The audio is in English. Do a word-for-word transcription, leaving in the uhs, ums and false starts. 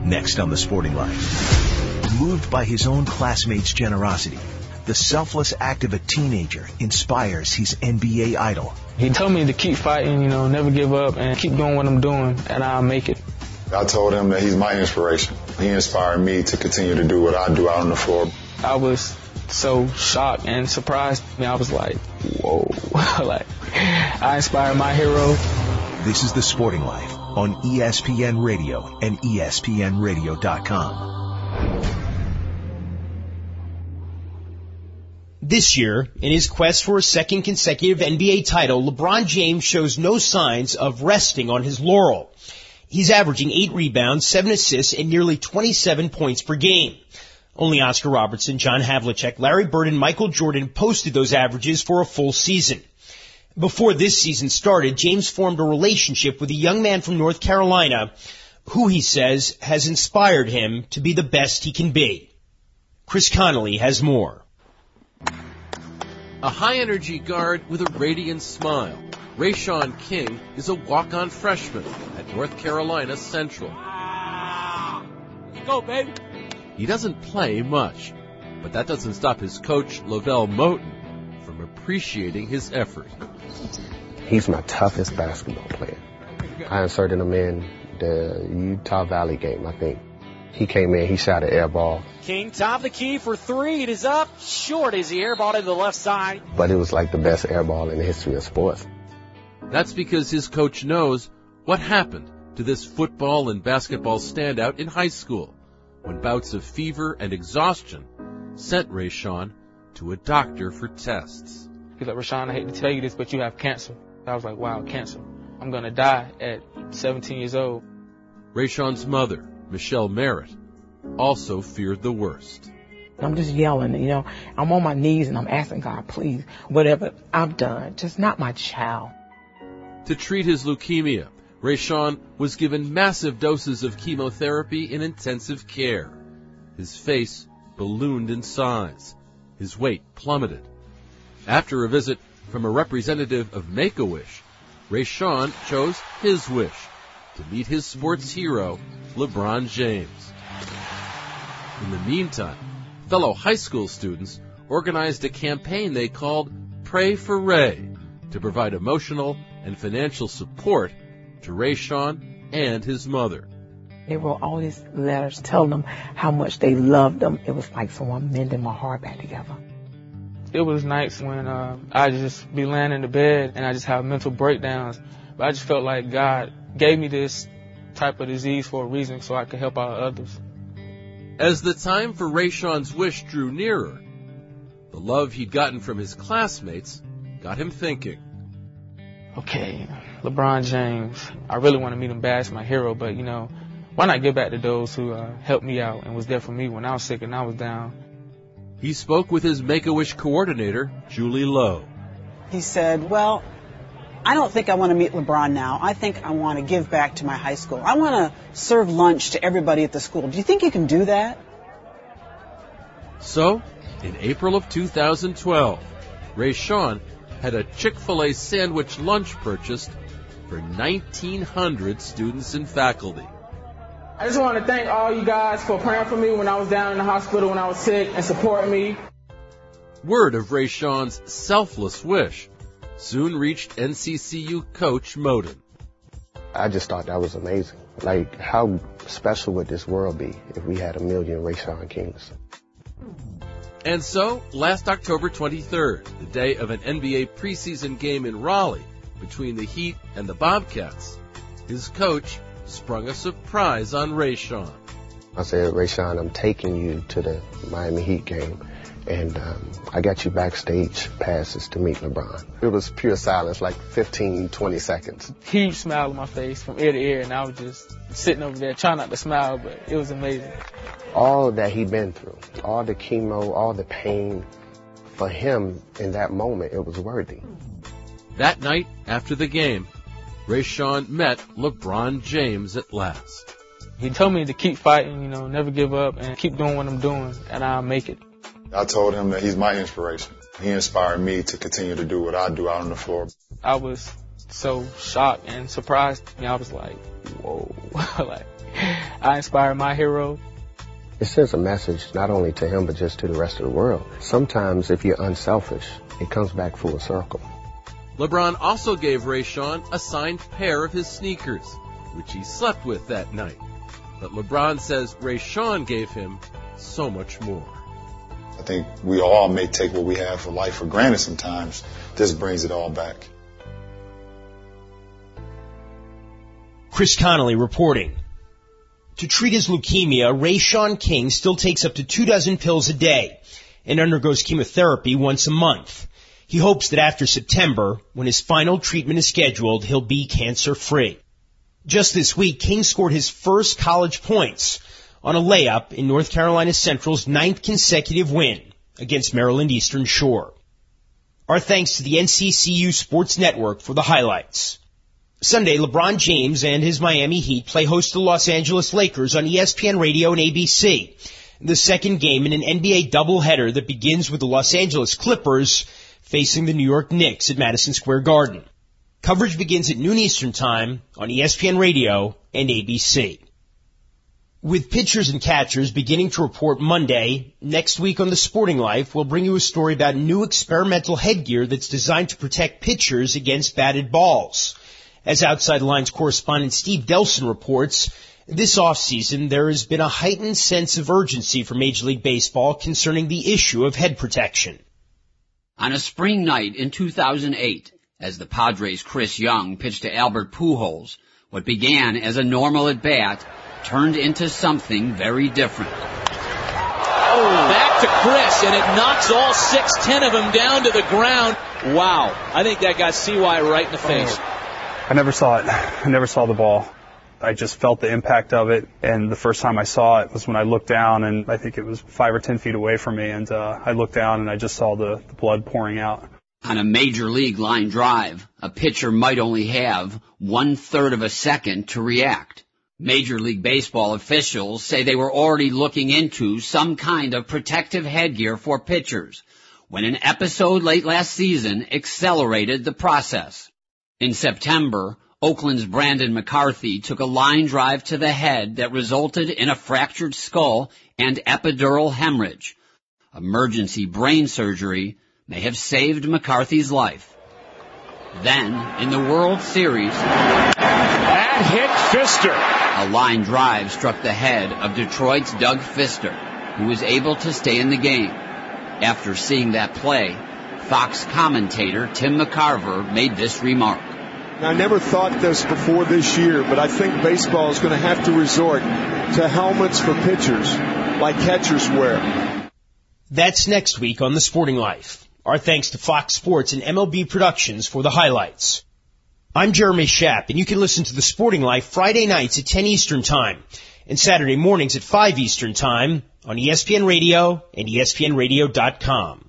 Next on The Sporting Life. Moved by his own classmates' generosity, the selfless act of a teenager inspires his N B A idol. He told me to keep fighting, you know, never give up, and keep doing what I'm doing, and I'll make it. I told him that he's my inspiration. He inspired me to continue to do what I do out on the floor. I was so shocked and surprised. I was like, whoa. Like, I inspired my hero. This is The Sporting Life on E S P N Radio and E S P N radio dot com. This year, in his quest for a second consecutive N B A title, LeBron James shows no signs of resting on his laurel. He's averaging eight rebounds, seven assists, and nearly twenty-seven points per game. Only Oscar Robertson, John Havlicek, Larry Bird, and Michael Jordan posted those averages for a full season. Before this season started, James formed a relationship with a young man from North Carolina who, he says, has inspired him to be the best he can be. Chris Connolly has more. A high-energy guard with a radiant smile, Rayshawn King is a walk-on freshman at North Carolina Central. Go, baby. He doesn't play much, but that doesn't stop his coach, Lavelle Moton, from appreciating his effort. He's my toughest basketball player. I inserted him in the Utah Valley game, I think. He came in, he shot an air ball. King, top of the key for three. It is up short as he airballed to the left side. But it was like the best air ball in the history of sports. That's because his coach knows what happened to this football and basketball standout in high school when bouts of fever and exhaustion sent Rayshawn to a doctor for tests. He's like, Rashawn, I hate to tell you this, but you have cancer. I was like, wow, cancer. I'm going to die at seventeen years old. Rayshawn's mother, Michelle Merritt, also feared the worst. I'm just yelling, you know. I'm on my knees and I'm asking God, please, whatever I've done, just not my child. To treat his leukemia, Rayshawn was given massive doses of chemotherapy in intensive care. His face ballooned in size. His weight plummeted. After a visit from a representative of Make-A-Wish, Rayshawn chose his wish to meet his sports hero, LeBron James. In the meantime, fellow high school students organized a campaign they called Pray for Ray to provide emotional and financial support to Rayshawn and his mother. They wrote all these letters telling them how much they loved them. It was like someone mending my heart back together. It was nights when uh, I just be laying in the bed and I just have mental breakdowns. But I just felt like God gave me this type of disease for a reason so I could help out others. As the time for Rayshawn's wish drew nearer, the love he'd gotten from his classmates got him thinking. Okay, LeBron James, I really want to meet him bad as my hero, but, you know, why not give back to those who uh, helped me out and was there for me when I was sick and I was down? He spoke with his Make-A-Wish coordinator, Julie Lowe. He said, well, I don't think I want to meet LeBron now. I think I want to give back to my high school. I want to serve lunch to everybody at the school. Do you think you can do that? So, in April of two thousand twelve, Rayshawn had a Chick-fil-A sandwich lunch purchased for nineteen hundred students and faculty. I just want to thank all you guys for praying for me when I was down in the hospital when I was sick and supporting me. Word of Rayshawn's selfless wish soon reached N C C U coach Moton. I just thought that was amazing. Like, how special would this world be if we had a million Rayshawn Kings? And so, last October twenty-third, the day of an N B A preseason game in Raleigh between the Heat and the Bobcats, his coach sprung a surprise on Rayshawn. I said, Rayshawn, I'm taking you to the Miami Heat game, and um, I got you backstage passes to meet LeBron. It was pure silence, like fifteen, twenty seconds. Huge smile on my face from ear to ear, and I was just sitting over there trying not to smile, but it was amazing. All that he'd been through, all the chemo, all the pain, for him in that moment, it was worthy. That night, after the game, Rayshawn met LeBron James at last. He told me to keep fighting, you know, never give up, and keep doing what I'm doing, and I'll make it. I told him that he's my inspiration. He inspired me to continue to do what I do out on the floor. I was so shocked and surprised. I was like, whoa. Like, I inspire my hero. It sends a message not only to him, but just to the rest of the world. Sometimes if you're unselfish, it comes back full circle. LeBron also gave Rayshawn a signed pair of his sneakers, which he slept with that night. But LeBron says Rayshawn gave him so much more. I think we all may take what we have for life for granted sometimes. This brings it all back. Chris Connolly reporting. To treat his leukemia, Rayshawn King still takes up to two dozen pills a day and undergoes chemotherapy once a month. He hopes that after September, when his final treatment is scheduled, he'll be cancer-free. Just this week, King scored his first college points on a layup in North Carolina Central's ninth consecutive win against Maryland Eastern Shore. Our thanks to the N C C U Sports Network for the highlights. Sunday, LeBron James and his Miami Heat play host to the Los Angeles Lakers on E S P N Radio and A B C. The second game in an N B A doubleheader that begins with the Los Angeles Clippers facing the New York Knicks at Madison Square Garden. Coverage begins at noon Eastern Time on E S P N Radio and A B C. With pitchers and catchers beginning to report Monday, next week on The Sporting Life, we'll bring you a story about new experimental headgear that's designed to protect pitchers against batted balls. As Outside Lines correspondent Steve Delson reports, this offseason there has been a heightened sense of urgency for Major League Baseball concerning the issue of head protection. On a spring night in two thousand eight, as the Padres' Chris Young pitched to Albert Pujols, what began as a normal at-bat turned into something very different. Oh, back to Chris, and it knocks all six, ten of them down to the ground. Wow, I think that got C Y right in the face. I never saw it. I never saw the ball. I just felt the impact of it, and the first time I saw it was when I looked down, and I think it was five or ten feet away from me, and uh, I looked down and I just saw the, the blood pouring out. On a major league line drive, a pitcher might only have one-third of a second to react. Major League Baseball officials say they were already looking into some kind of protective headgear for pitchers when an episode late last season accelerated the process. In September, Oakland's Brandon McCarthy took a line drive to the head that resulted in a fractured skull and epidural hemorrhage. Emergency brain surgery may have saved McCarthy's life. Then, in the World Series, that hit Fister. A line drive struck the head of Detroit's Doug Fister, who was able to stay in the game. After seeing that play, Fox commentator Tim McCarver made this remark. I never thought this before this year, but I think baseball is going to have to resort to helmets for pitchers like catchers wear. That's next week on The Sporting Life. Our thanks to Fox Sports and M L B Productions for the highlights. I'm Jeremy Schaap, and you can listen to The Sporting Life Friday nights at ten Eastern Time and Saturday mornings at five Eastern Time on E S P N Radio and E S P N radio dot com.